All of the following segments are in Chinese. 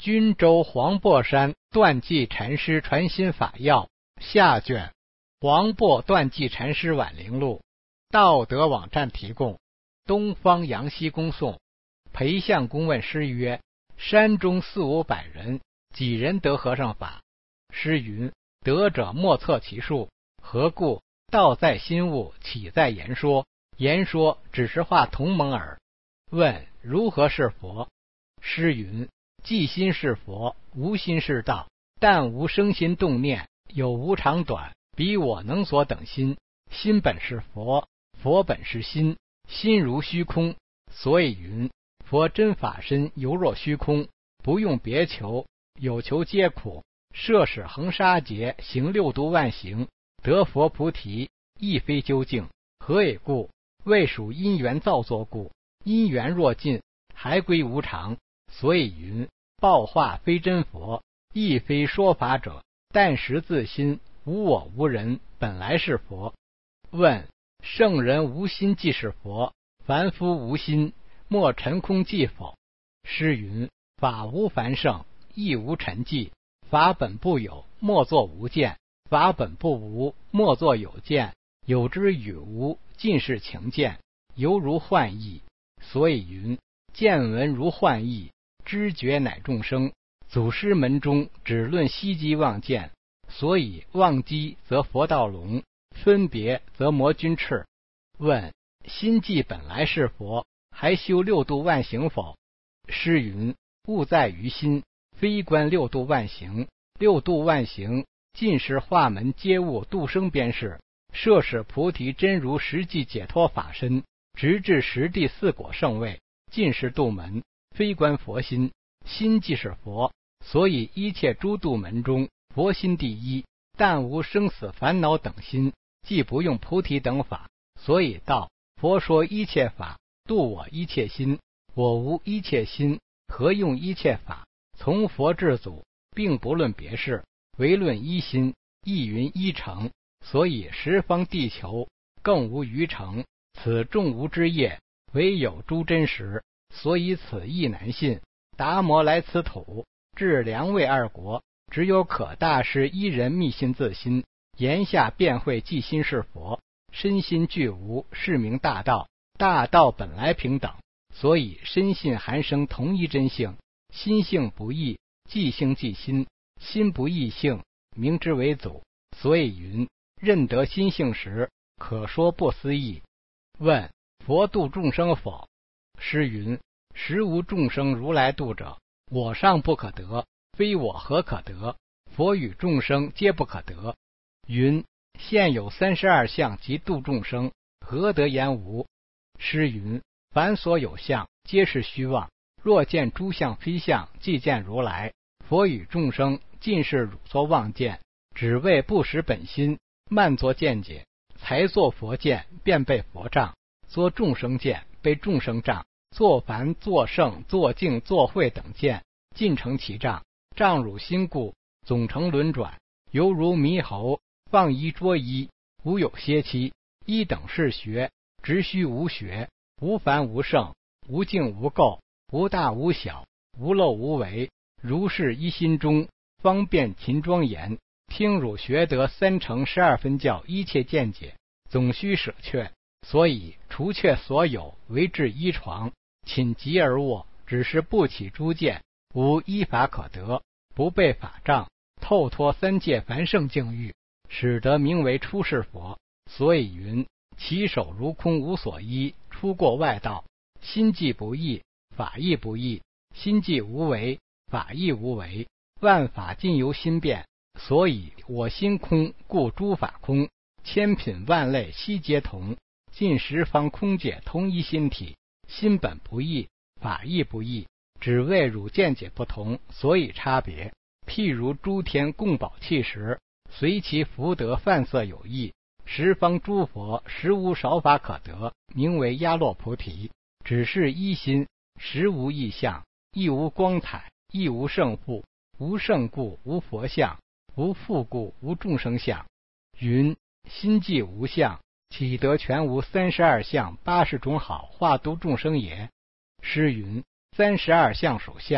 均州黄檗山断际禅师传心法要下卷，黄檗断际禅师晚灵录，道德网站提供。东方阳西公颂。裴相公问师曰：山中400-500人，几人得和尚法？师云：得者莫测其数。何故？道在心悟，岂在言说？言说只是话同盟耳。问：如何是佛？师云：即心是佛，无心是道。但无生心动念，有无长短，彼我能所等心。心本是佛，佛本是心，心如虚空。所以云：佛真法身犹若虚空，不用别求，有求皆苦。摄使恒沙劫，行6度万行，得佛菩提，亦非究竟。何以故？未属因缘造作故。因缘若尽，还归无常。所以云：报化非真佛，亦非说法者，但识自心，无我无人，本来是佛。问：圣人无心即是佛，凡夫无心，莫尘空即否？师云：法无凡圣，亦无尘迹。法本不有，莫作无见；法本不无，莫作有见。有之与无，尽是情见，犹如幻意。所以云：见闻如幻意，知觉乃众生。祖师门中只论希机妄见，所以妄机则佛道聋，分别则魔君赤。问：心即本来是佛，还修6度万行否？师云：物在于心，非观6度万行。6度万行尽是化门皆悟度生边事，摄使菩提真如实际解脱法身，直至10地4果圣位，尽是度门，非观佛心。心即是佛，所以一切诸度门中，佛心第一。但无生死烦恼等心，既不用菩提等法，所以道佛说一切法，度我一切心。我无一切心，何用一切法？从佛至祖，并不论别事，唯论一心，亦云一成。所以十方地球更无余成，此众无之业，唯有诸真实。所以此亦难信。达摩来此土，至梁魏2国，只有可大师一人密心自心，言下便会即心是佛，身心俱无，是名大道。大道本来平等，所以身信含生同一真性。心性不异，即性即心，心不异性，名之为祖。所以云：认得心性时，可说不思议。问：佛度众生否？师云：实无众生如来度者，我尚不可得，非我何可得？佛与众生皆不可得。云：现有32相及度众生，何得言无？师云：凡所有相，皆是虚妄。若见诸相非相，即见如来。佛与众生尽是汝作妄见，只为不识本心，慢作见解，才作佛见，便被佛障；作众生见，被众生障；作凡、作圣、作净、作慧等见，尽成其障。障汝心故，总成轮转，犹如猕猴放一捉一，无有歇期。一等是学，直虚无学，无凡无圣，无净无垢，无大无小，无漏无为。如是一心中，方便勤庄严。听汝学得3乘12分教一切见解，总须舍却。所以除却所有，为至一床，寝极而卧，只是不起诸见，无依法可得，不被法障，透脱3界凡圣境遇，使得名为出世佛。所以云：其手如空无所依，出过外道。心即不异，法亦不异；心即无为，法亦无为。万法尽由心变，所以我心空，故诸法空。千品万类悉皆同，尽十方空界同一心体。心本不异，法亦不异，只为汝见解不同，所以差别。譬如诸天供宝器时，随其福德泛色有异。十方诸佛实无少法可得，名为压落菩提。只是一心，实无异相，亦无光彩，亦无胜负。无胜故无佛相，无复故无众生相。云：心即无相，岂得全无32相80种好化度众生也？师云：32相属相，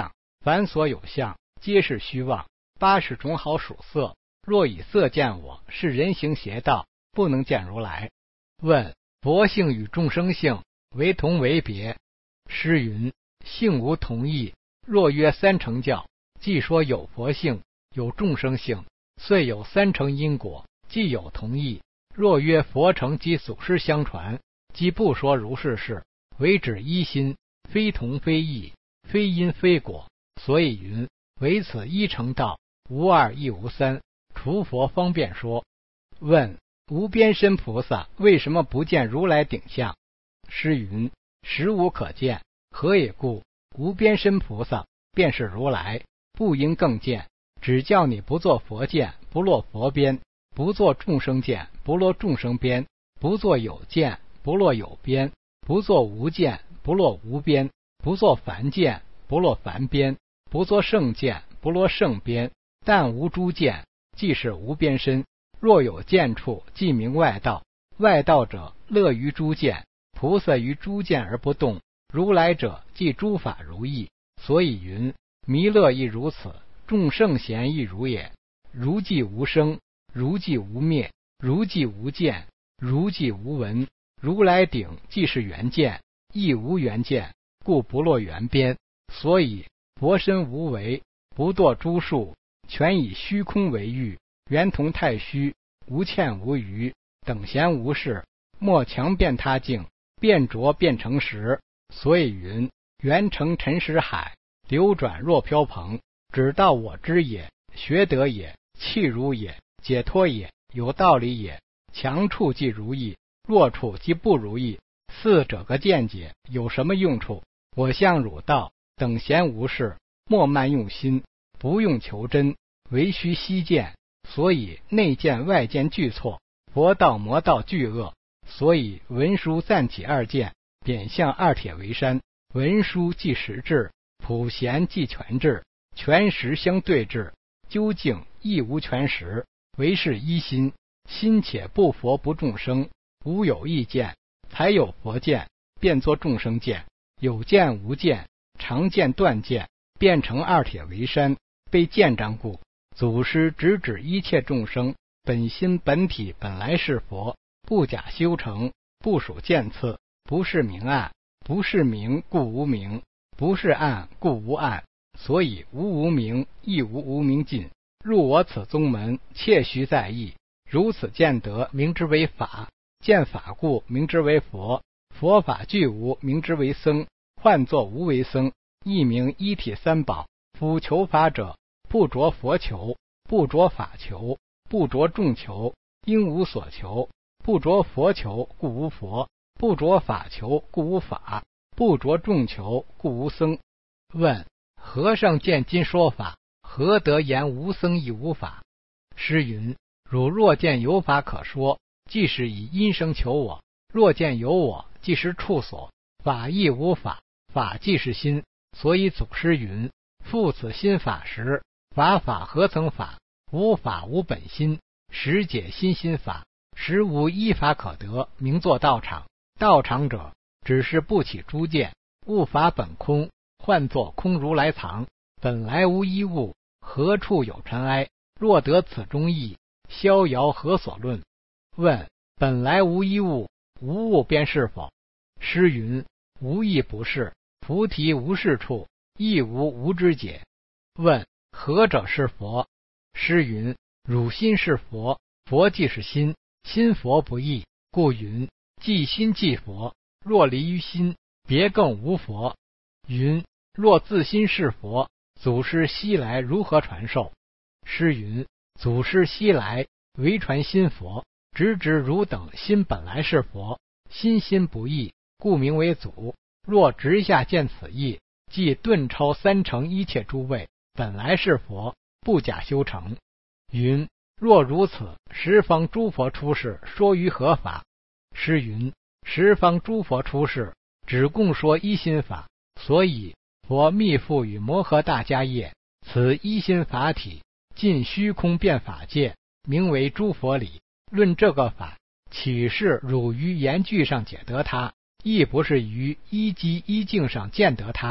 凡所有相，皆是虚妄。80种好属色，若以色见我，是人行邪道，不能见如来。问：佛性与众生性为同为别？诗云：性无同异。若曰三乘教，既说有佛性，有众生性，遂有三乘因果，既有同异。若曰佛乘及祖师相传，即不说如是事，唯指一心，非同非异，非因非果。所以云：唯此一乘道，无二亦无三，除佛方便说。问：无边身菩萨为什么不见如来顶相？诗云：实无可见。何也故？无边身菩萨便是如来，不应更见。只叫你不做佛见，不落佛边；不做众生见，不落众生边；不做有见，不落有边；不做无见，不落无边；不做凡见，不落凡边；不做圣见，不落圣边。但无诸见，即是无边身。若有见处，即名外道。外道者，乐于诸见，菩萨于诸见而不动。如来者，即诸法如意。所以云：弥勒亦如此，众圣贤亦如也。如即无生，如即无灭，如即无见，如即无闻。如来顶即是圆见，亦无圆见，故不落圆边。所以佛身无为，不堕诸数，全以虚空为喻，圆同太虚，无欠无余，等闲无事，莫强变他境，变浊变成实。所以云：圆成尘石海，流转若飘蓬。只道我知也，学得也，契如也，解脱也，有道理也。强处即如意，弱处即不如意。四者个见解有什么用处？我向汝道，等闲无事，莫慢用心，不用求真，唯须悉见。所以内见外见俱错，佛道魔道俱恶。所以文殊暂起二见，贬向二铁为山。文殊即实质，普贤即全智，全实相对治。究竟亦无全实，唯是一心。心且不佛不众生，无有异见，才有佛见，变作众生见。有见无见，常见断见，变成二铁为山，被见障故。祖师直指一切众生本心本体本来是佛，不假修成，不属见次，不是明暗，不是明故无明，不是暗故无暗。所以无无明，亦无无明尽。入我此宗门，切须在意。如此见得，名之为法；见法故，名之为佛。佛法俱无，名之为僧。换作无为僧，亦名一体三宝。夫求法者，不着佛求，不着法求，不着众求，应无所求。不着佛求，故无佛；不着法求，故无法；不着众求，故无僧。问：和尚见今说法，何得言无僧亦无法？诗云：汝若见有法可说，即是以因生求我；若见有我，即是处所。法亦无法，法即是心。所以祖师云：复此心法时，法法何曾法？无法无本心，实解心心法，实无一法可得，名作道场。道场者，只是不起诸见，物法本空，换作空如来藏。本来无一物，何处有尘埃？若得此中意，逍遥何所论？问：本来无一物，无物便是否？诗云：无亦不是，菩提无是处，亦无无之解。问：何者是佛？诗云：汝心是佛，佛即是心，心佛不异，故云：即心即佛。若离于心，别更无佛。云：若自心是佛，祖师昔来如何传授？诗云：祖师昔来唯传心佛，直指汝等心本来是佛，心心不异，故名为祖。若直下见此意，即顿超三乘一切诸位，本来是佛，不假修成。云：若如此，十方诸佛出世，说于何法？诗云：十方诸佛出世，只共说一心法。所以佛密付与摩诃大迦叶，此一心法体，尽虚空遍法界，名为诸佛理。论这个法，岂是汝于言句上解得它，亦不是于一机一境上见得它。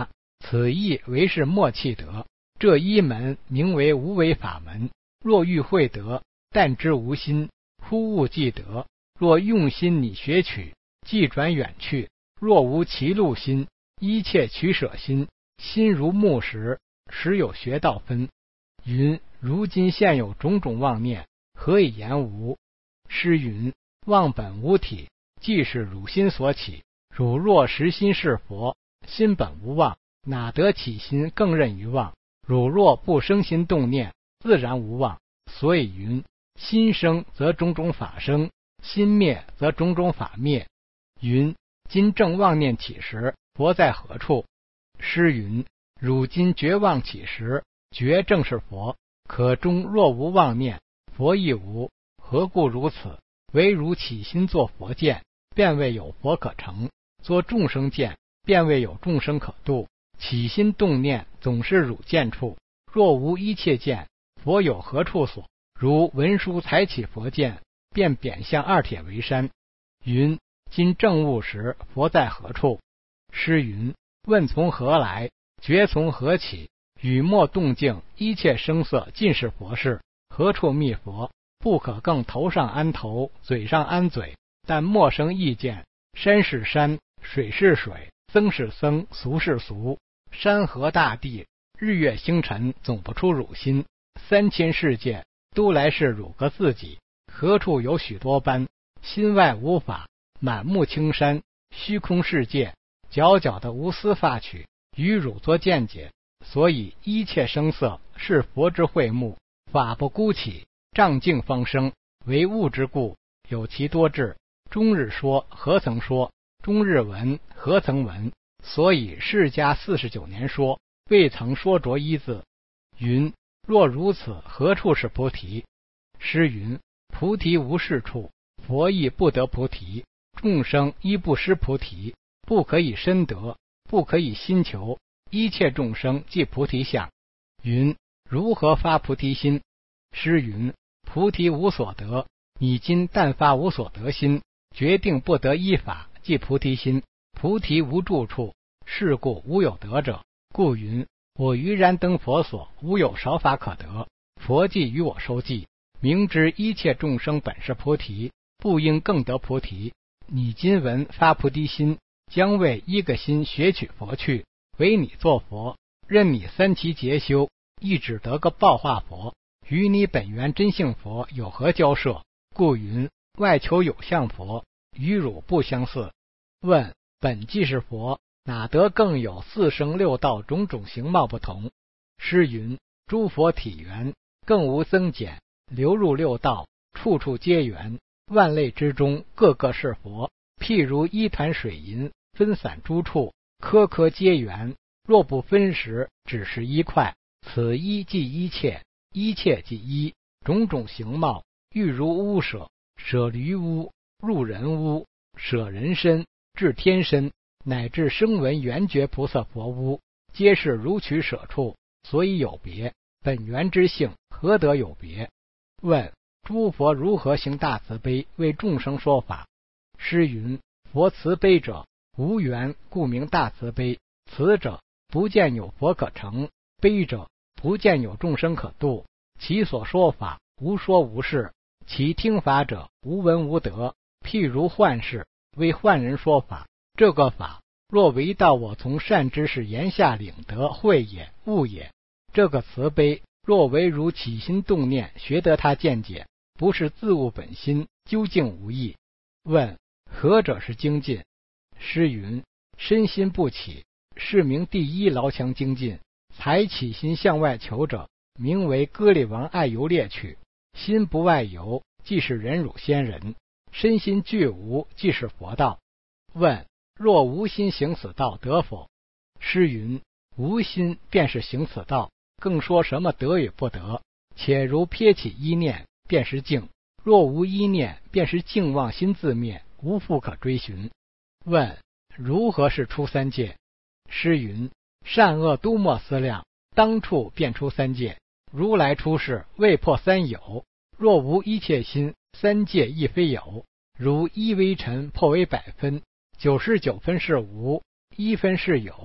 此意为是默契得。这一门名为无为法门。若欲会得，但知无心，忽悟即得。若用心拟学取，即转远去。若无其路心，一切取舍心。心如木石，实有学道分。云：如今现有种种妄念，何以言无？诗云：妄本无体，即是汝心所起。汝若实心是佛，心本无妄，哪得起心更任于妄？汝若不生心动念，自然无妄。所以云：心生则种种法生，心灭则种种法灭。云：今正妄念起时，佛在何处？诗云：汝今觉妄起时，觉正是佛。可中若无妄念，佛亦无。何故如此？唯汝起心作佛见，便未有佛可成；作众生见，便未有众生可度。起心动念总是汝见处，若无一切见，佛有何处所？如文殊才起佛见，便贬向二铁为山。云：今正悟时，佛在何处？诗云：问从何来，觉从何起？雨墨动静，一切声色尽是佛事。何处觅佛？不可更头上安头，嘴上安嘴。但莫生意见，山是山，水是水，僧是僧，俗是俗。山河大地，日月星辰，总不出汝心。3000世界，都来是汝个自己。何处有许多般？心外无法，满目青山，虚空世界，皎皎的无私发取，与汝作见解。所以一切声色是佛之会目，法不孤起，障境方生。为物之故，有其多智。终日说，何曾说？终日闻，何曾闻？所以释迦49年说，未曾说着一字。云：若如此，何处是菩提？诗云：菩提无是处，佛亦不得菩提。众生亦不失菩提，不可以身得，不可以心求。一切众生即菩提相。云：如何发菩提心？诗云：菩提无所得，你今但发无所得心，决定不得依法，即菩提心。菩提无住处，是故无有得者。故云：我于燃灯佛所，无有少法可得。佛既与我收记，明知一切众生本是菩提，不应更得菩提。你今闻发菩提心，将为一个心学取佛去，为你做佛，任你三期劫修，亦只得个报化佛，与你本源真性佛有何交涉？故云：外求有相佛，与汝不相似。问：本既是佛，哪得更有四生六道种种形貌不同？诗云：诸佛体圆，更无增减，流入六道，处处皆圆。万类之中，个个是佛。譬如一团水银，分散诸处，颗颗皆圆。若不分时，只是一块。此一即一切，一切即一。种种形貌，欲如屋舍，舍驴屋，入人屋，舍人身，至天身，乃至声闻缘觉菩萨佛屋，皆是如取舍处，所以有别。本源之性，何得有别？问：诸佛如何行大慈悲，为众生说法？诗云：佛慈悲者，无缘，故名大慈悲。慈者，不见有佛可成；悲者，不见有众生可度。其所说法，无说无事；其听法者，无闻无得。譬如幻事，为幻人说法。这个法，若为道我从善知识言下领得，慧也，悟也。这个慈悲，若为如起心动念学得他见解，不是自悟本心，究竟无益。问：何者是精进？诗云：身心不起，是名第一牢墙精进。才起心向外求者，名为歌利王爱游猎取。心不外游，即是忍辱仙人；身心俱无，即是佛道。问：若无心行此道，得否？诗云：无心便是行此道，更说什么得与不得？且如撇起一念，便是净；若无一念，便是净妄心自灭，无复可追寻。问：如何是出三界？诗云：善恶都莫思量，当处便出三界。如来出世，未破三有。若无一切心，三界亦非有。如一微尘破为100分，99分是无，1分是有。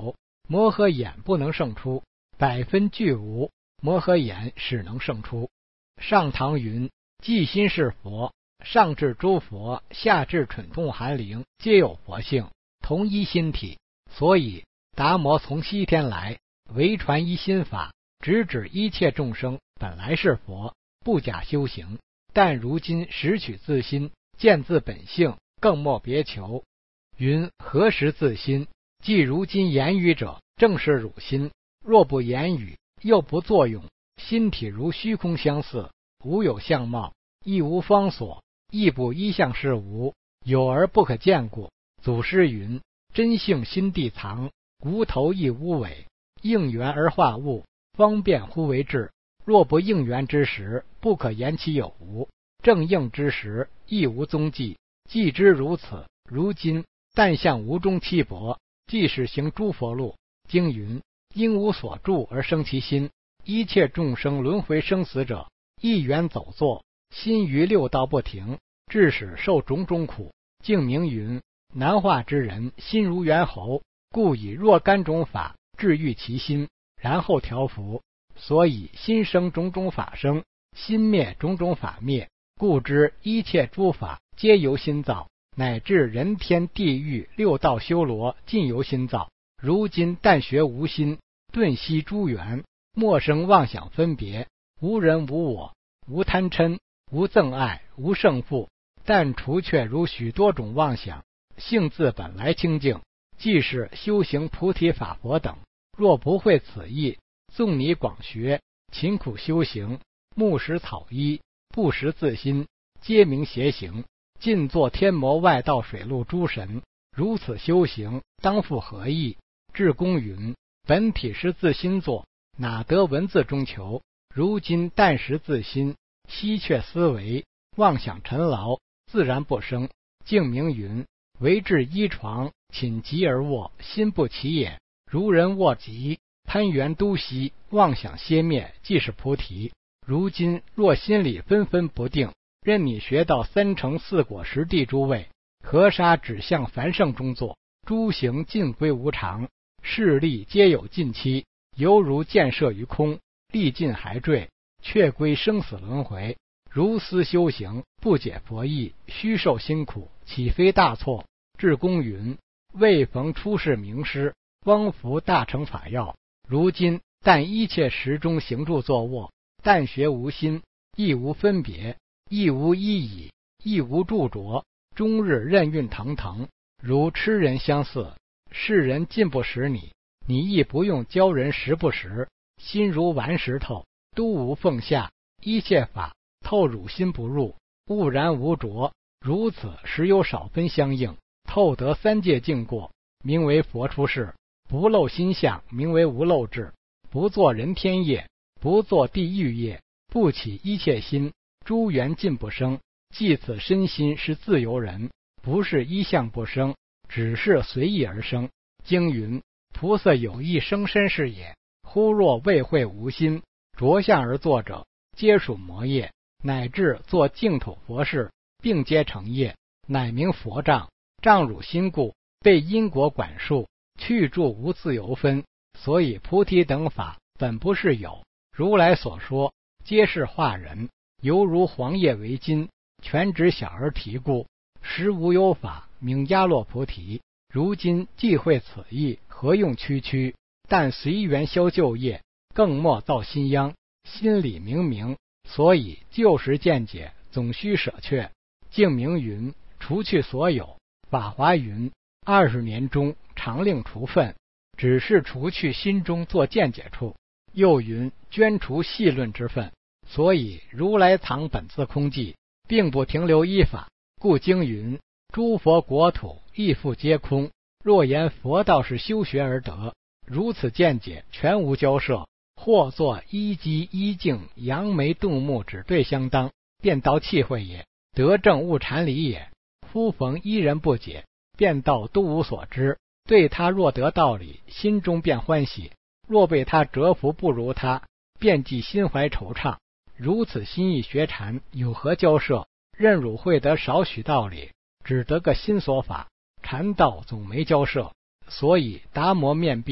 摩诃眼不能胜出，百分俱无，摩诃眼始能胜出。上堂云：即心是佛，上至诸佛，下至蠢动寒灵，皆有佛性，同一心体。所以达摩从西天来，唯传一心法，直指一切众生本来是佛，不假修行，但如今识取自心，见自本性，更莫别求。云何时自心？即如今言语者，正是汝心。若不言语，又不作用，心体如虚空相似，无有相貌，亦无方所，亦不一相是无，有而不可见故。祖师云：真性心地藏，无头亦无尾，应缘而化物，方便乎为智。若不应缘之时，不可言其有无；正应之时，亦无踪迹。既知如此，如今但向无中七薄，即是行诸佛路。经云：因无所住而生其心，一切众生轮回生死者，一缘走作，心于六道不停，致使受种种苦。净明云：难化之人，心如猿猴，故以若干种法治愈其心，然后调伏。所以心生种种法生，心灭种种法灭，故知一切诸法皆由心造，乃至人天地狱六道修罗尽由心造。如今但学无心，顿息诸缘，莫生妄想分别，无人无我，无贪嗔，无憎爱，无胜负，但除却如许多种妄想，性自本来清净。即是修行菩提法佛等，若不会此意，纵你广学，勤苦修行，木石草衣，不识自心，皆名邪行，尽作天魔外道水陆诸神。如此修行，当复何意？智公云：本体是自心作，哪得文字中求？如今但识自心，稀却思维，妄想尘劳，自然不生。净明云：为至依床，寝疾而卧，心不起也。如人卧疾，攀缘都息，妄想歇灭，即是菩提。如今若心里纷纷不定，任你学到三乘四果十地诸位，河沙只向凡圣中作，诸行尽归无常，势力皆有尽期，犹如箭射于空，力尽还坠，却归生死轮回。如斯修行，不解佛意，虚受辛苦，岂非大错？智公云：未逢出世名师，汪服大乘法要。如今但一切时中行住坐卧，但学无心，亦无分别，亦无依倚，亦无著着，终日任运腾腾，如痴人相似。世人尽不识你，你亦不用教人识不识。心如顽石头，都无缝下，一切法透汝心不入，悟然无着。如此时有少分相应，透得三界境过，名为佛出世。不漏心相，名为无漏智。不作人天业，不作地狱业，不起一切心，诸缘尽不生。即此身心是自由人，不是一相不生，只是随意而生。经云：菩萨有意生身是也，忽若未会无心，着相而作者，皆属魔业，乃至作净土佛事，并皆成业，乃名佛障。障汝心故，被因果管束，去住无自由分。所以菩提等法本不是有，如来所说皆是化人，犹如黄叶为金，全指小儿啼故。实无有法名压落菩提。如今既会此意，何用区区？但随缘消旧业，更莫造新殃。心里明明，所以旧时见解总须舍却。净明云：除去所有。法华云：20年中常令除分，只是除去心中做见解处。又云：捐除细论之分。所以如来藏本自空寂，并不停留依法。故经云：诸佛国土亦复皆空。若言佛道是修学而得，如此见解全无交涉，或作一机一境扬眉动目只对相当，便道气会也，得正悟禅理也。忽逢一人不解，便道都无所知，对他若得道理，心中便欢喜；若被他折服不如他，便即心怀惆怅。如此心意学禅，有何交涉？任汝会得少许道理，只得个心所法，禅道总没交涉。所以达摩面壁，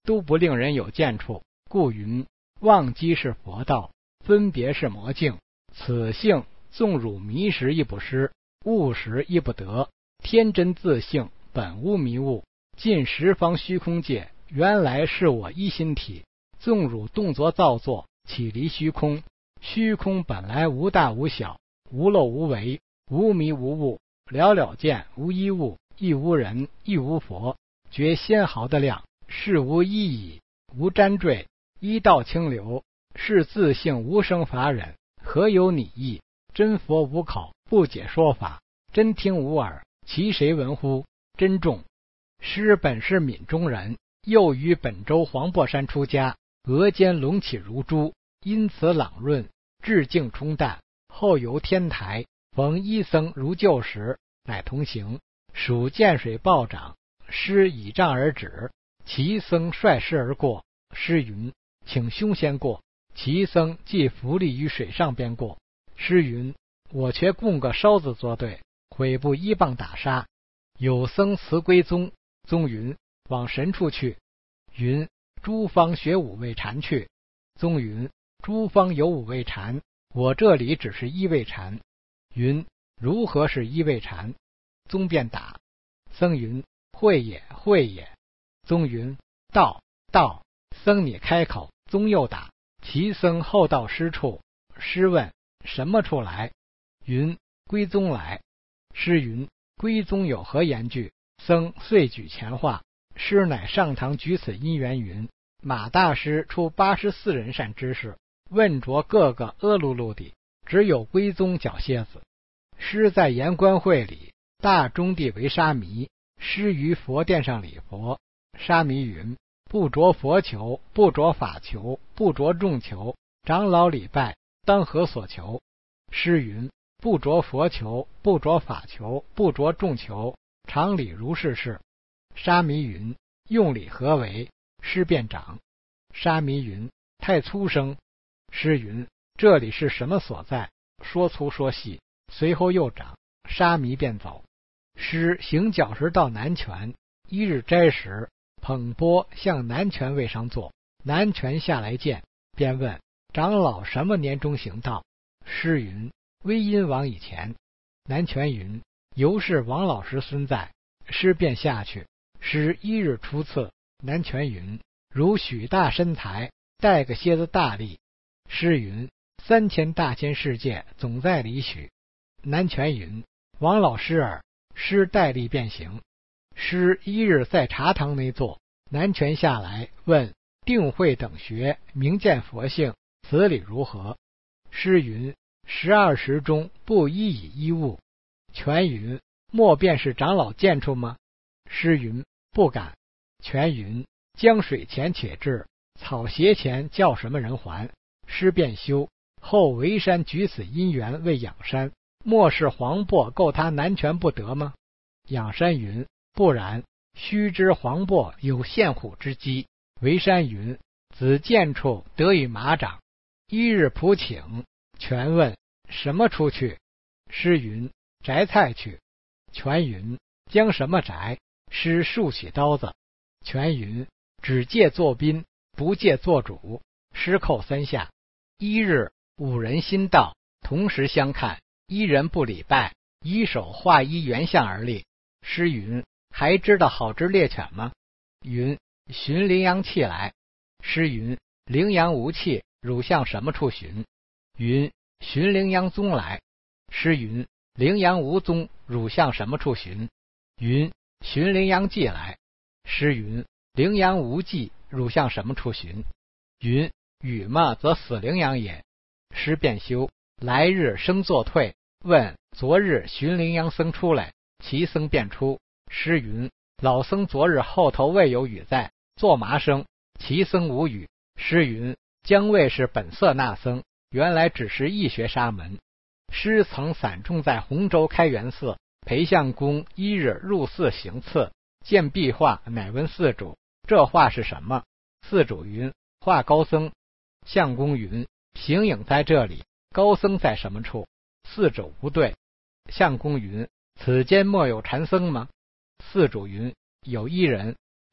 都不令人有见处，故云忘机是佛道，分别是魔境。此性纵汝迷时亦不失，悟时亦不得。天真自性，本无迷悟。尽十方虚空界，原来是我一心体。纵汝动作造作，岂离虚空？虚空本来无大无小，无漏无为，无迷无悟，了了见，无一物，亦无人，亦无佛，觉纤毫的量，是无一矣，无沾缀，一道清流，是自性无生法忍，何有拟意？真佛无口，不解说法，真听无耳，其谁闻乎？珍重。师本是闽中人，又于本州黄檗山出家，额间隆起如珠，因此朗润，致敬冲淡。后游天台，逢一僧如旧时，乃同行。属涧水暴涨，师倚杖而止，其僧率师而过。师云：请兄先过。其僧即伏立于水上边过。师云：我却供个烧子作对，悔不依棒打杀。有僧辞归宗，宗云：往神处去。云：诸方学五味禅去。宗云：诸方有五味禅，我这里只是一味禅。云：如何是一味禅？宗便打。僧云：会也，会也。宗云：道，道。僧你开口，宗又打。其僧后到师处，师问：什么处来？云：归宗来。师云：归宗有何言句？僧遂举前话。师乃上堂举此因缘云：马大师出84人善知识，问着各个阿噜噜的，只有归宗脚蝎子。师在言官会里，大中地为沙弥。师于佛殿上礼佛。沙弥云：不着佛求，不着法求，不着众求，长老礼拜，当何所求？师云：不着佛求，不着法求，不着众求，常理如是事。沙弥云：用礼何为？师便长。沙弥云：太粗声。师云：这里是什么所在？说粗说细。随后又长。沙弥便走。师行脚时到南泉，一日斋时，捧钵向南泉位上坐。南泉下来见，便问长老什么年中行道？师云：威音王以前。南泉云：由是王老师孙在。师便下去。师一日初次。南泉云：如许大身材，带个蝎子大力。师云：3000大千世界，总在里许。南泉云：王老师耳。师代力便行。师一日在茶堂内坐。南泉下来问定慧等学明见佛性，此理如何？师云：12时中不一以一物。泉云：莫便是长老见处吗？师云：不敢。泉云：江水前且至，草鞋前叫什么人还？师便修。后为山举此因缘为养山，莫是黄檗够他南泉不得吗？养山云：不然，须知黄檗有陷虎之机。为山云：子见处得与马掌。一日普请。泉问：什么出去？师云：摘菜去。泉云：将什么摘？师竖起刀子。泉云：只借做宾，不借做主。师叩3下。一日5人心到，同时相看，一人不礼拜，以手画一圆相而立。师云：还知道好之猎犬吗？云：寻羚羊器来。师云：羚羊无器，汝向什么处寻？云：寻羚羊踪来。师云：羚羊无踪，汝向什么处寻？云：寻羚羊迹来。师云：羚羊无迹，汝向什么处寻？云：与嘛则死羚羊也。师便修。来日生作退，问昨日寻羚羊僧出来。其僧便出。师云：老僧昨日后头未有语在，作麻生。其僧无语。师云：将谓是本色那僧，原来只是义学沙门。师曾散众在洪州开元寺，裴相公一日入寺行刺，见壁画，乃问寺主：这画是什么？寺主云：画高僧。相公云：形影在这里，高僧在什么处？寺主不对。相公云：此间莫有禅僧吗？寺主云：有一人。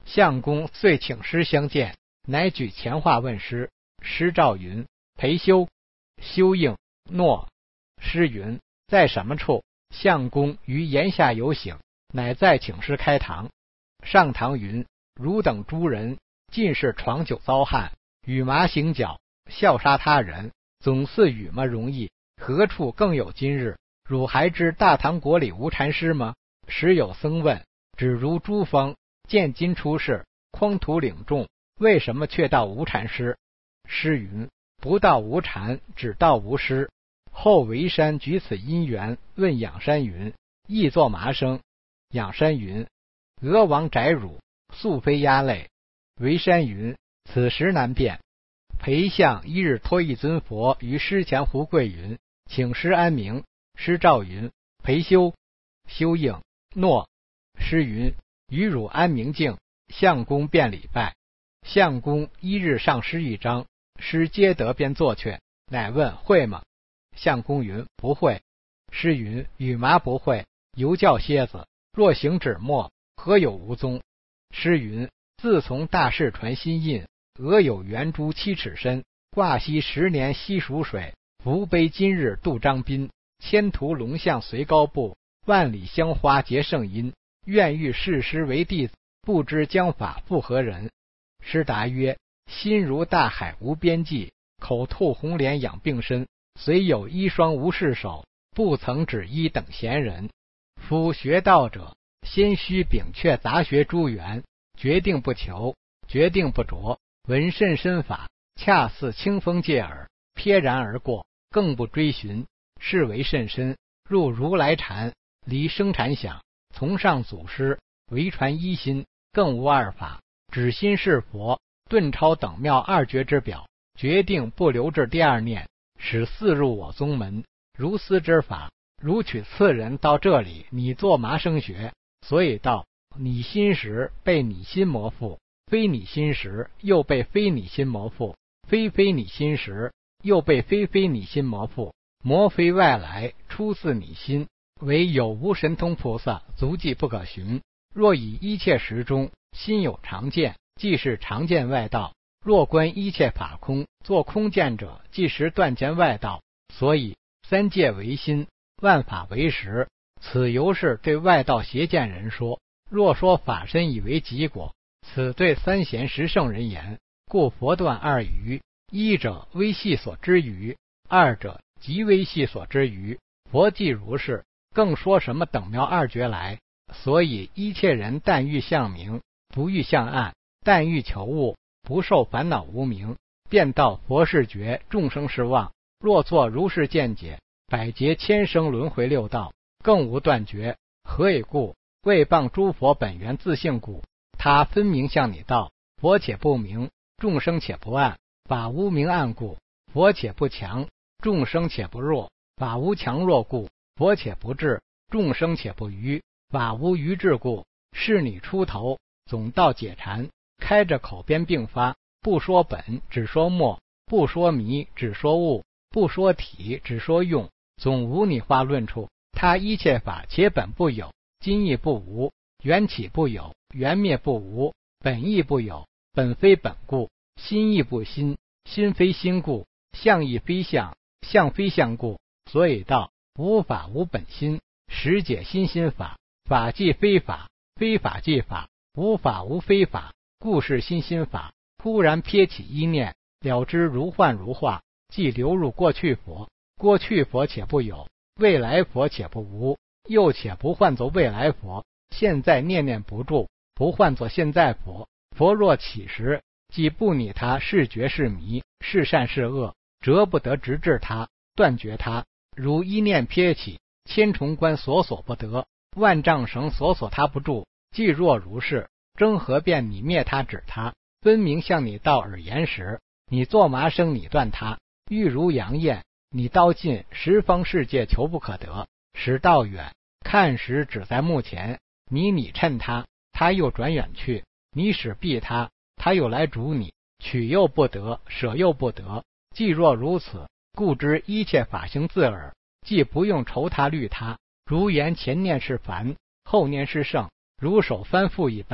相公遂请师相见，乃举前话问师。师诏云：裴休。休应，诺。师云：在什么处？相公于檐下有醒，乃再请师开堂。上堂云：汝等诸人尽是闯酒遭汉，与麻行脚，笑杀他人，总似与么容易？何处更有今日？汝还知大唐国里无禅师吗？时有僧问：只如诸方见今出世，匡徒领众，为什么却道无禅师？师云：不道无禅，只道无师。后为山举此因缘，问仰山云：亦作麻生？仰山云：俄王宅汝，素非鸦类。为山云：此时难辨。裴相一日托一尊佛于师前胡跪云：请师安明。师诏云：裴休。休应，诺。师云：与汝安明镜。相公便礼拜。相公一日上师一章，师接得便作却，乃问会吗？相公云：不会。师云：与麻不会，犹教蝎子，若行止没，何有无踪？师云：自从大士传心印，俄有圆珠7尺深，挂兮10年西蜀水，福碑今日度张宾，千途龙象随高步，万里香花结圣音，愿欲世师为弟子，不知将法复何人？师答曰：心如大海无边际，口吐红莲养病身，虽有一双无事手，不曾只一等闲人。夫学道者，先须秉却杂学诸元，决定不求，决定不着，闻甚深法，恰似清风借耳，瞥然而过，更不追寻，是为甚深。入如来禅，离生禅想，从上祖师，唯传一心，更无二法，只心是佛，顿超等妙二绝之表，决定不留至第二念，使四入我宗门。如斯之法，如取次人到这里，你做麻生学，所以道你心时被你心魔附，非你心时又被非你心魔附，非你心时又被非你心魔附，魔非外来，出自你心，唯有无神通菩萨足迹不可寻。若以一切时中心有常见，即是常见外道；若观一切法空，作空见者，即是断见外道。所以三界为心，万法为实。此由是对外道邪见人说。若说法身以为己果，此对三贤十圣人言。故佛断二余：一者微细所知余，二者极微细所知余。佛既如是，更说什么等妙二绝来？所以一切人但欲向明，不欲向暗；但欲求物，不受烦恼无明。便道佛是觉，众生是妄。若作如是见解，百劫千生轮回六道，更无断绝。何以故？为谤诸佛本源自性故。他分明向你道，佛且不明，众生且不暗，法无明暗故；佛且不强，众生且不弱，法无强弱故；佛且不智，众生且不愚，法无愚智故。是你出头，总道解禅，开着口边并发，不说本，只说末；不说迷，只说物；不说体，只说用，总无你话论处。他一切法且本不有，今亦不无，缘起不有，缘灭不无，本亦不有，本非本故；心亦不心，心非心故；相亦非相，相非相故。所以道无法无本心，实解心心法。法即非法，非法即法，无法无非法，故是心心法。突然瞥起一念，了知如幻如化，即流入过去佛。过去佛且不有，未来佛且不无，又且不换作未来佛。现在念念不住，不换作现在佛。佛若起时，即不拟他是觉是迷，是善是恶，折不得直至他，断绝他。如一念瞥起，千重关锁锁不得，万丈绳锁锁他不住。既若如是，争何便你灭他止他？分明向你道耳言时，你作麻生，你断他；欲如阳焰，你刀尽，十方世界求不可得。使道远，看时只在目前，你趁他，他又转远去；你使避他，他又来逐你。取又不得，舍又不得。既若如此，故知一切法行自耳，既不用愁他虑他。如言前念是凡，后念是圣，如手翻覆一般。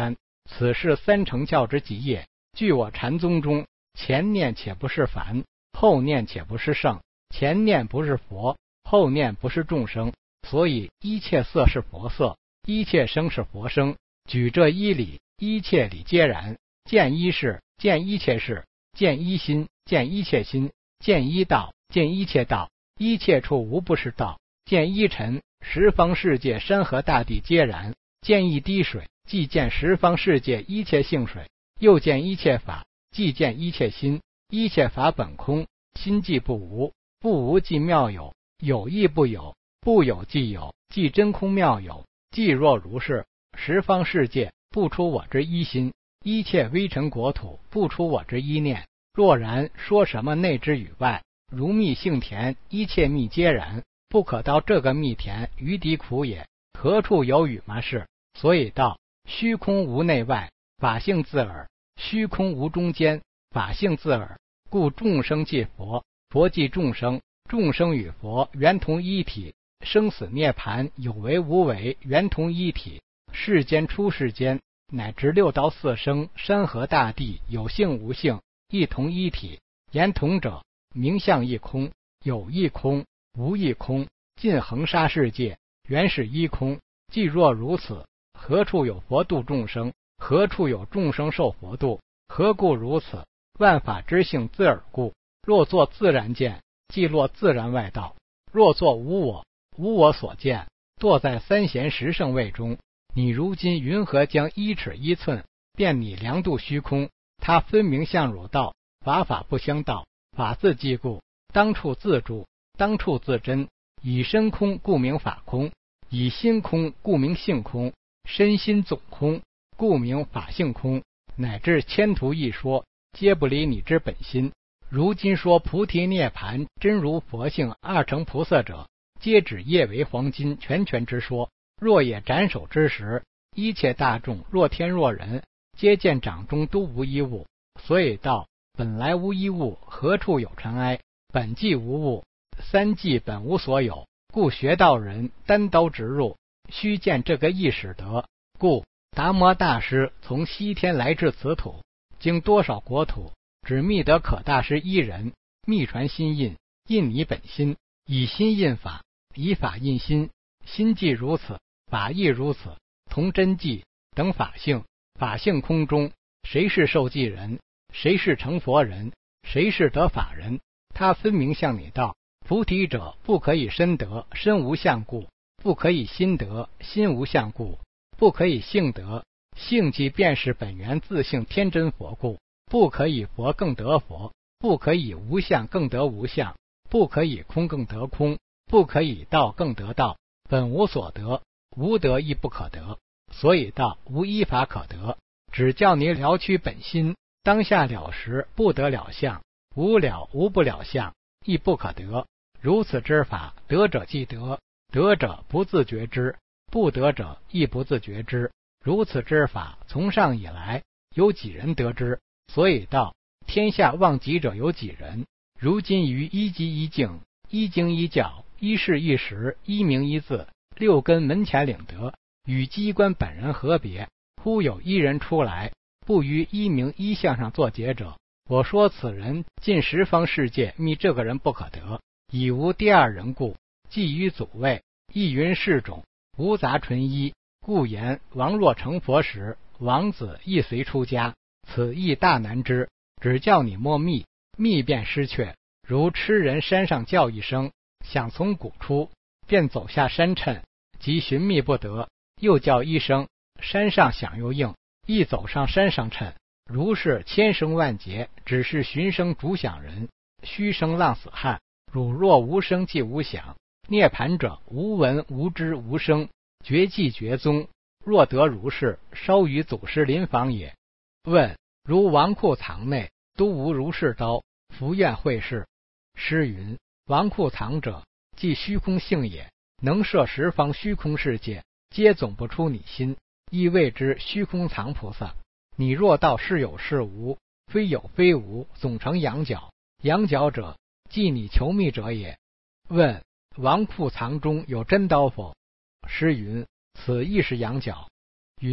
此是三乘教之极也。据我禅宗中，前念且不是凡，后念且不是圣，前念不是佛，后念不是众生，所以一切色是佛色，一切声是佛声。举这一理，一切理皆然。见一事，见一切事；见一心，见一切心；见一道，见一切道。一切处无不是道。见一尘，十方世界山河大地皆然。见一滴水，即见十方世界一切性水。又见一切法，即见一切心。一切法本空，心即不无，不无即妙有，有亦不有，不有即有，即真空妙有。既若如是，十方世界不出我之一心，一切微尘国土不出我之一念。若然，说什么内之与外？如蜜性甜，一切蜜皆然，不可到这个蜜甜，余敌苦也。何处有与吗事？所以道虚空无内外，法性自尔；虚空无中间，法性自尔。故众生即佛，佛即众生，众生与佛原同一体，生死涅槃有为无为原同一体。世间出世间，乃至六道四生，山河大地有性无性，一同一体。言同者，名相一空，有一空，无一空，尽恒沙世界，原是一空。既若如此，何处有佛度众生？何处有众生受佛度？何故如此？万法之性自尔故。若作自然见，即落自然外道；若作无我，无我所见，堕在三贤十圣位中。你如今云何将一尺一寸便你量度虚空？它分明相汝道，法法不相道，法自即故，当处自住，当处自真。以身空故名法空，以心空故名性空，身心总空故名法性空。乃至千途一说，皆不离你之本心。如今说菩提涅盘真如佛性二乘菩萨者，皆指业为黄金全权之说。若也斩首之时，一切大众若天若人，皆见掌中都无一物。所以道本来无一物，何处有尘埃？本即无物，三际本无所有。故学道人单刀直入，须见这个意使得。故达摩大师从西天来至此土，经多少国土，只觅得可大师一人，密传心印，印你本心，以心印法，以法印心。心即如此，法亦如此，同真迹等法性。法性空中，谁是受记人？谁是成佛人？谁是得法人？他分明向你道：菩提者不可以身得，身无相故；不可以心得，心无相故；不可以性得，性即便是本源自性天真佛故；不可以佛更得佛；不可以无相更得无相；不可以空更得空；不可以道更得道。本无所得，无得亦不可得。所以道无一法可得，只叫你了取本心。当下了时，不得了相；无了无不了相，亦不可得。如此之法，得者即得，得者不自觉知，不得者亦不自觉知。如此之法，从上以来，有几人得之？所以道天下忘极者有几人？如今于一机一境，一经一教，一事一时，一名一字，六根门前领得，与机关本人何别？忽有一人出来，不于一名一相上作结者。我说此人尽十方世界，觅这个人不可得，已无第二人故。既于祖位，亦云世种，无杂纯一。故言王若成佛时，王子亦随出家，此亦大难之。只叫你摸蜜，蜜便失却。如痴人山上叫一声，想从谷出，便走下山谶，即寻觅不得，又叫一声，山上响又应，亦走上山上谶。如是千声万劫，只是寻声逐响人，虚声浪死汉。汝若无声即无响，涅盘者无闻无知无声，绝迹绝踪。若得如是，稍于祖师临访也。问：如王库藏内都无如是刀，福愿会是？诗云：王库藏者，即虚空性也，能摄十方虚空世界，皆总不出你心，亦谓之虚空藏菩萨。你若道是有是无，非有非无，总成羊角。羊角者，即你求觅者也。问：王库藏中有真刀否？诗云：此亦是羊角。云：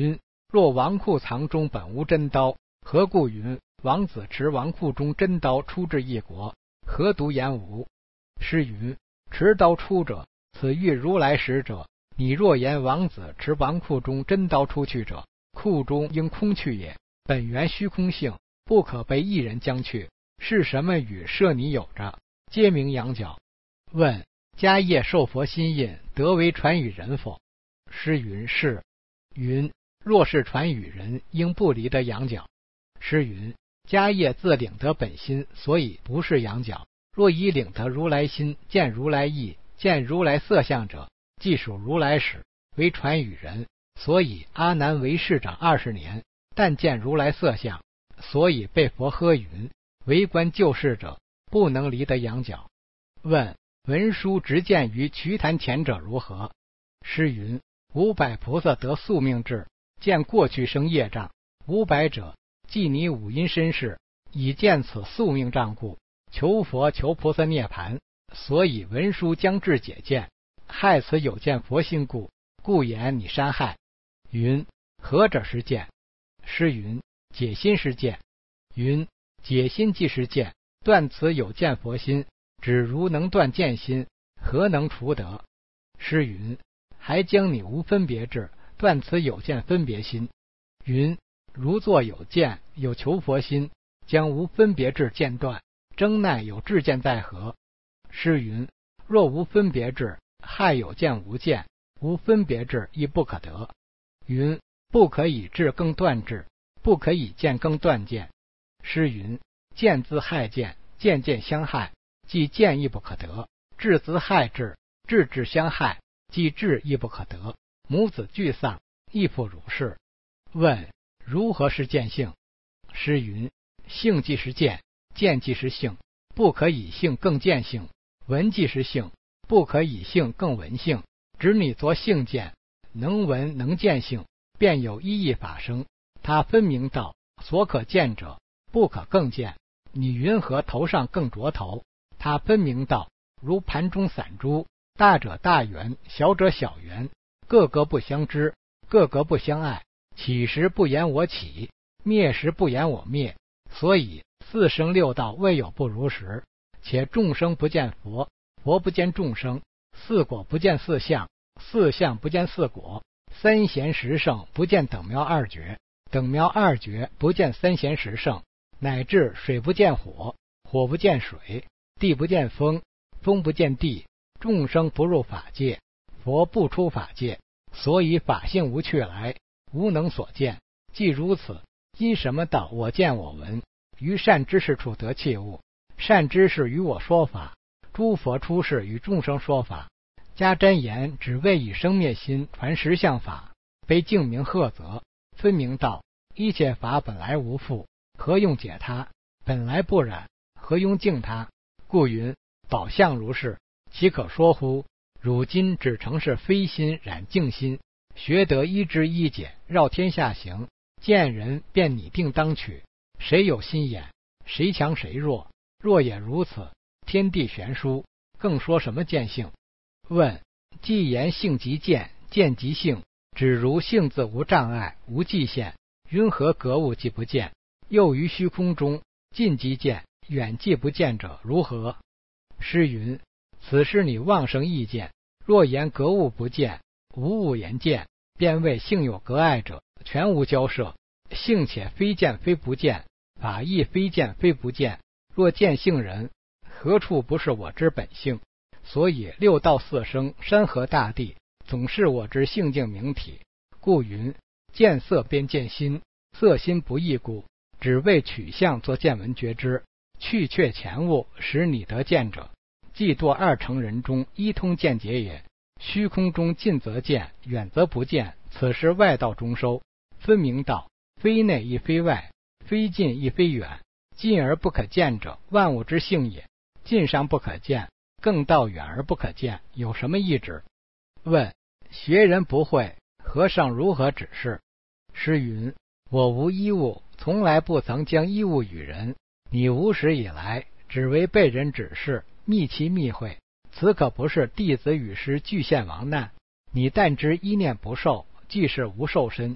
若王库藏中本无真刀，何故云王子持王库中真刀出至一国？何独言无？诗云：持刀出者，此欲如来使者。你若言王子持王库中真刀出去者，库中应空去也，本源虚空性，不可被一人将去。是什么语摄你有着？皆名羊角。问：迦叶受佛心印，得为传与人否？诗云：是。云：若是传与人，应不离得羊角。诗云：迦叶自领得本心，所以不是羊角。若以领得如来心，见如来意，见如来色相者，即属如来使，为传与人。所以阿难为世长20年，但见如来色相，所以被佛呵云：为观救世者，不能离得羊角。问：文殊直见于瞿昙前者如何？诗云：500菩萨得宿命智，见过去生业障。500者，即你五阴身世，以见此宿命障故，求佛求菩萨涅盘。所以文殊将至解见，害此有见佛心故，故言你杀害。云：何者是见？诗云：解心是见。云：解心即是见，断此有见佛心，只如能断见心，何能除得？诗云：还将你无分别智，断此有见分别心。云：如作有见，有求佛心，将无分别智见断，争奈有智见在何？诗云：若无分别智，害有见无见，无分别智亦不可得。云：不可以智更断智，不可以见更断见。诗云：见自害见，见见相害，即见亦不可得；智自害智，智智相害，即智亦不可得。母子俱丧，亦复如是。问：如何是见性？诗云：性即是见，见即是性，不可以性更见性；闻即是性，不可以性更闻性。只你作性见，能闻能见性，便有一义法生。它分明道，所可见者，不可更见。你云何头上更着头？它分明道，如盘中散珠，大者大圆，小者小圆，个个不相知，个个不相爱。起时不言我起，灭时不言我灭。所以四生六道未有不如实。且众生不见佛，佛不见众生，四果不见四相，四相不见四果，三贤十圣不见等妙二绝，等妙二绝不见三贤十圣，乃至水不见火，火不见水，地不见风，风不见地。众生不入法界，佛不出法界，所以法性无去来，无能所见。既如此，因什么道我见我闻？于善知识处得器物，善知识与我说法，诸佛出世与众生说法。迦旃延只为以生灭心传实相法，被净明赫责，分明道：一切法本来无复，何用解他？本来不染，何用净他？故云：宝相如是，岂可说乎？汝今只成是非心染净心，学得一知一解，绕天下行，见人便拟定当取。谁有心眼？谁强谁弱？若也如此，天地悬殊，更说什么见性？问：既言性即见，见即性，只如性自无障碍，无际限，云何格物即不见？又于虚空中，近即见，远即不见者如何？诗云：此是你妄生意见。若言格物不见，无物言见，便谓性有隔碍者，全无交涉。性且非见非不见，法亦非见非不见。若见性人，何处不是我之本性？所以六道四生，山河大地，总是我之性净明体。故云：见色便见心，色心不异故，只为取相作见闻觉知，去却前物，使你得见者，既堕二乘人中一通见解也。虚空中近则见，远则不见，此是外道中收。分明道，非内亦非外，非近亦非远。近而不可见者，万物之性也。近上不可见，更道远而不可见，有什么意旨？问：学人不会，和尚如何指示？诗云：我无一物，从来不曾将一物与人。你无始以来，只为被人指示，密其密会，此可不是弟子与师俱现亡难。你但知一念不受，即是无受身。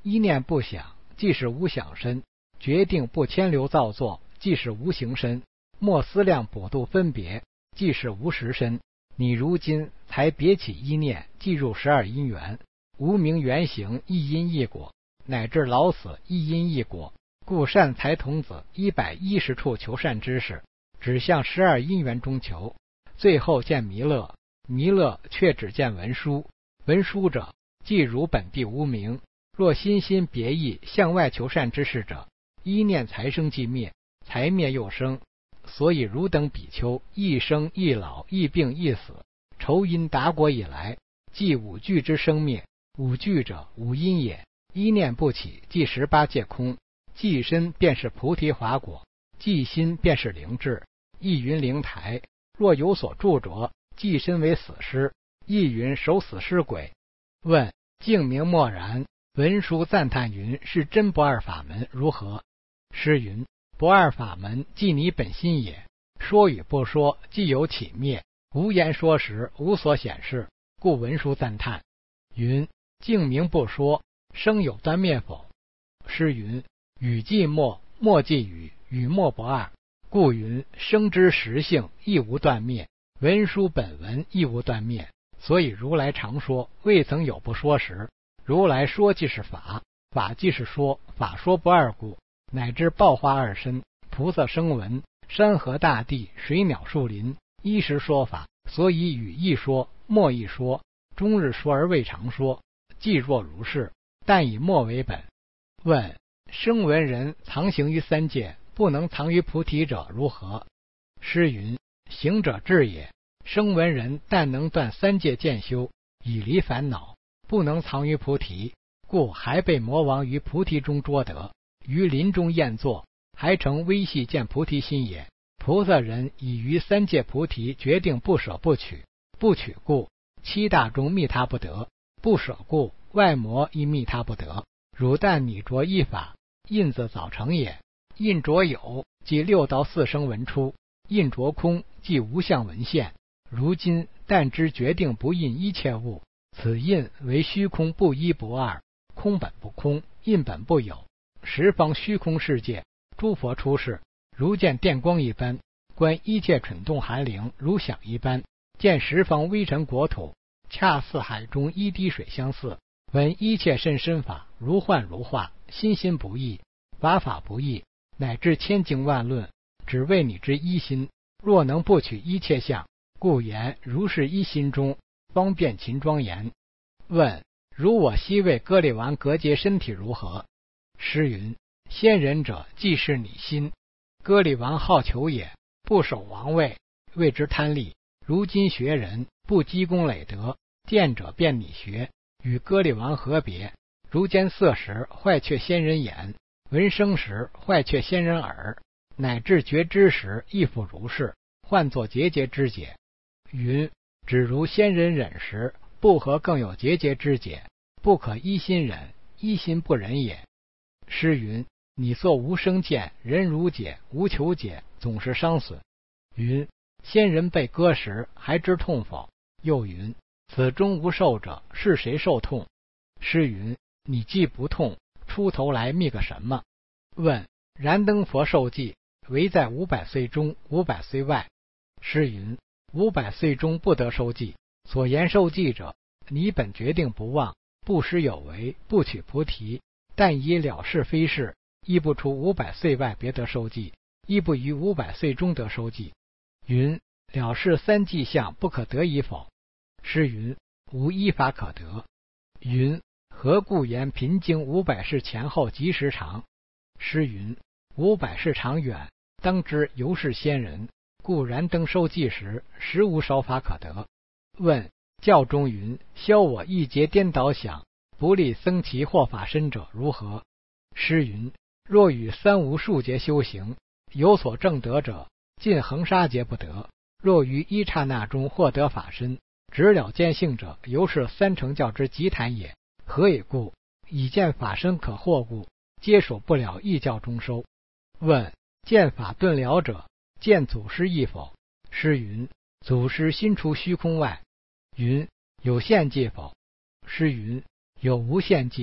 一念不想，即是无想身；决定不牵流造作，即是无形身；莫思量补度分别，即是无实身。你如今才别起一念，即入12因缘，无明原形一因一果，乃至老死一因一果。故善财童子110处求善知识，只向12因缘中求，最后见弥勒，弥勒却只见文殊。文殊者，即如本地无明。若心心别意向外求善之事者，一念才生即灭，才灭又生。所以汝等比丘一生一老一病一死，愁因达果以来，即五具之生灭。五具者，五因也。一念不起，即18界空。即身便是菩提华果，即心便是灵智。亦云灵台，若有所著着，即身为死尸。亦云守死尸鬼。问：净明默然，文殊赞叹云：是真不二法门如何？师云：不二法门，即你本心也。说与不说，既有起灭，无言说时，无所显示，故文殊赞叹。云：净明不说，生有断灭否？师云：语即默，默即语，语默不二。故云生之实性亦无断灭，文殊本文亦无断灭。所以如来常说，未曾有不说时。如来说即是法，法即是说，法说不二故，乃至报化二身、菩萨声闻、山河大地、水鸟树林，一时说法。所以语一说，默一说，终日说而未常说，即若如是，但以默为本。问：声闻人藏行于三界，不能藏于菩提者如何？师云：行者智也。声闻人但能断三界见修，以离烦恼，不能藏于菩提，故还被魔王于菩提中捉得，于林中宴坐，还成微细见菩提心也。菩萨人已于三界菩提决定不舍不取，不取故七大中密他不得，不舍故外魔亦密他不得。汝但拟着一法，印子早成也。印着有，即6道4声闻出；印着空，即无相闻现。如今但知决定不印一切物，此印为虚空不一不二，空本不空，印本不有。十方虚空世界，诸佛出世，如见电光一般，观一切蠢动寒灵，如响一般，见十方微尘国土，恰似海中一滴水相似。闻一切甚深法，如幻如化，心心不异，法法不异，乃至千经万论，只为你之一心。若能不取一切相，故言如是一心中，方便勤庄严。问：如我昔为歌利王隔劫身体如何？师云：先人者即是你心。歌利王好求也，不守王位，谓之贪利。如今学人，不积功累德，见者便你学，与歌利王何别？如见色时，坏却仙人眼；闻声时，坏却仙人耳；乃至觉知时，亦复如是，唤作节节之解。云：只如仙人忍时，不何更有节节之解？不可一心忍，一心不忍也。师云：你作无生见，忍辱解，无求解，总是伤损。云：仙人被割时，还知痛否？又云：此中无受者，是谁受痛？师云：你既不痛，出头来觅个什么？问：燃灯佛受记，唯在500岁中，500岁外。师云：500岁中不得受记。所言受记者，你本决定不忘，不施有为，不取菩提，但以了是非事，亦不出500岁外别得受记，亦不于500岁中得受记。云：了是三迹相不可得已否？师云：无一法可得。云：何故言贫经500世前后及时长？师云：500世长远，当知犹是仙人，故燃灯受记时，实无少法可得。问：教中云：消我一劫颠倒想，不利僧祇或法身者如何？师云：若与3无数劫修行，有所证得者，尽恒沙劫不得；若于一刹那中获得法身，直了见性者，犹是3乘教之极谈也。何以故？以见法身可获故，皆属不了异教中收。问：见法顿了者，见祖师亦否？师云：祖师心出虚空外。云：有现迹否？师云：有无现迹，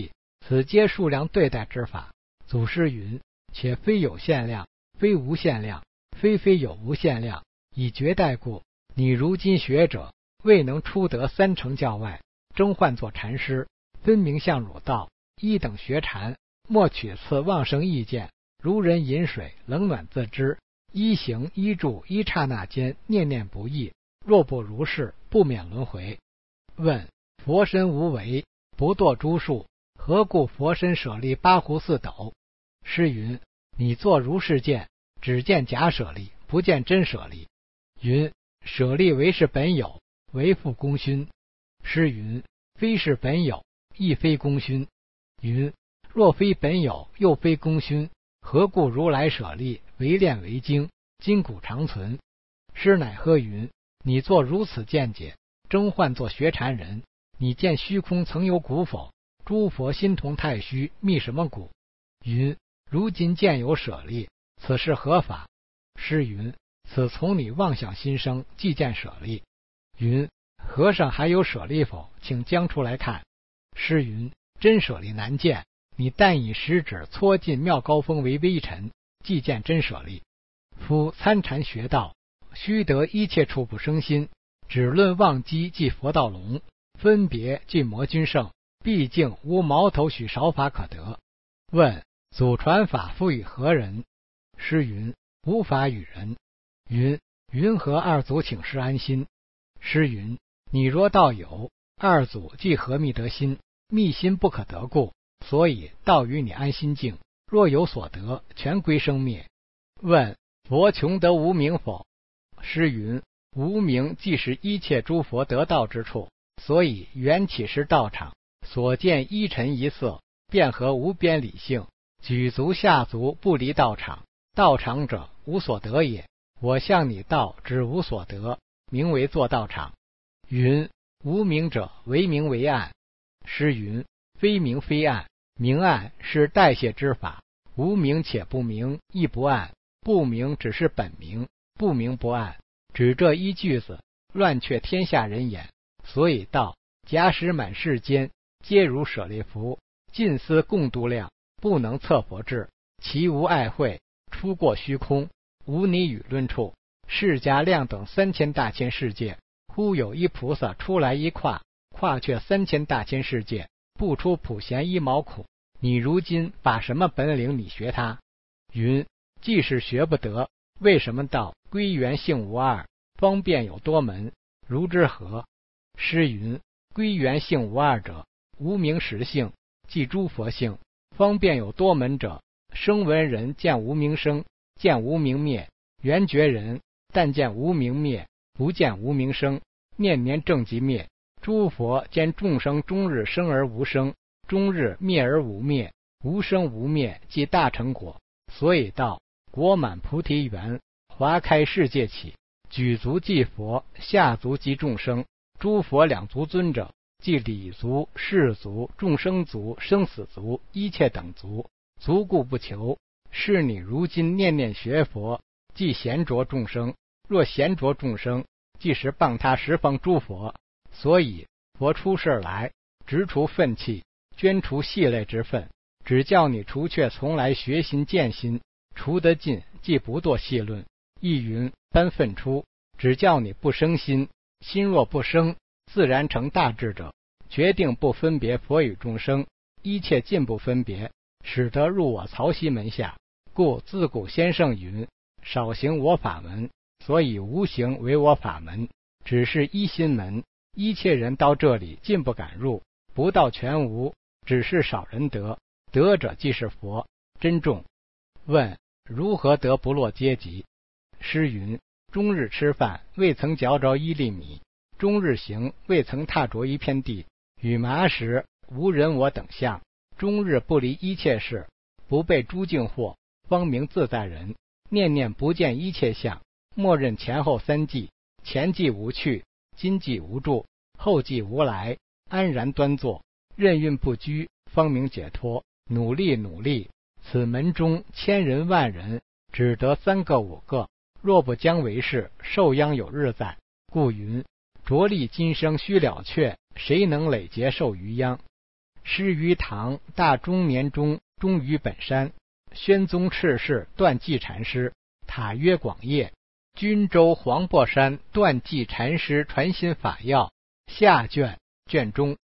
此皆数量对待之法。祖师云：且非有限量，非无限量，非有无限量，以绝代故。你如今学者未能出得三乘教外，争唤作禅师，分明向汝道，一等学禅，莫取次妄生意见，如人饮水，冷暖自知，一行一住一刹那间，念念不异。若不如是，不免轮回。问：佛身无为，不堕诸数，何故佛身舍利八湖四斗？师云：你作如是见，只见假舍利，不见真舍利。云：舍利为是本有，为复功勋。师云：非是本有，亦非功勋。云：若非本有，又非功勋，何故如来舍利，为炼为经，今古长存？师乃喝云：你作如此见解，争唤作学禅人。你见虚空曾有骨否？诸佛心同太虚，觅什么骨？云：如今见有舍利，此是何法？师云：此从你妄想心生，即见舍利。云：和尚还有舍利否？请将出来看。师云：真舍利难见，你但以食指搓进妙高峰为微尘，即见真舍利。夫参禅学道，须得一切处不生心，只论忘机即佛道龙，分别即魔君圣，毕竟无矛头许少法可得。问：祖传法赋与何人？师云：无法与人。云：云何二祖请示安心？师云：你若道有，二祖即何觅得心？觅心不可得故，所以道与你安心境。若有所得，全归生灭。问：佛穷得无名否？师云：无名即是一切诸佛得道之处，所以缘起是道场，所见一尘一色，便合无边理性。举足下足不离道场，道场者无所得也。我向你道只无所得，名为作道场。云：无名者为明为暗。师云：非明非暗，明暗是代谢之法，无明且不明亦不暗，不明只是本明，不明不暗。只这一句子，乱却天下人眼。所以道：假使满世间，皆如舍利弗，尽思共度量，不能测佛智，其无爱会，出过虚空，无你语论处。释迦量等3000大千世界，忽有一菩萨出来一跨，跨却3000大千世界，不出普贤一毛苦。你如今把什么本领你学他？云：即使学不得，为什么道归元性无二，方便有多门？如之何？师云：归元性无二者，无名实性，即诸佛性。方便有多门者，声闻人见无名生，见无名灭；缘觉人但见无名灭，不见无名生，念念正即灭。诸佛见众生终日生而无生，终日灭而无灭，无生无灭，即大成果。所以道：果满菩提园，华开世界起。举足即佛，下足即众生。诸佛两足尊者，即理足、世足、众生足、生死足，一切等足，足故不求。是你如今念念学佛，即闲着众生。若闲着众生，即是谤他十方诸佛。所以佛出世来，直除愤气，捐除细类之分，只叫你除却从来学心见心，除得尽，即不堕细论。亦云：般愤出，只叫你不生心，心若不生，自然成大智者，决定不分别佛与众生，一切尽不分别，使得入我曹溪门下。故自古先圣云：少行我法门，所以无行为我法门，只是一心门。一切人到这里尽不敢入，不到全无，只是少人得，得者即是佛，珍重。问：如何得不落阶级？师云：终日吃饭，未曾嚼着1粒米；终日行，未曾踏着一片地。与麻时，无人我等相；终日不离一切事，不被诸境惑，方名自在人。念念不见一切相，默认前后3际，前际无去，今际无住，后际无来，安然端坐，任运不拘，方名解脱。努力努力，此门中千人万人，只得3个5个。若不将为是，受殃有日在。故云：着力今生须了却，谁能累劫受余殃？ 师于唐大中年中终于本山，宣宗敕事断际禅师，塔曰广业，均州黄檗山断际禅师传心法要下卷卷中。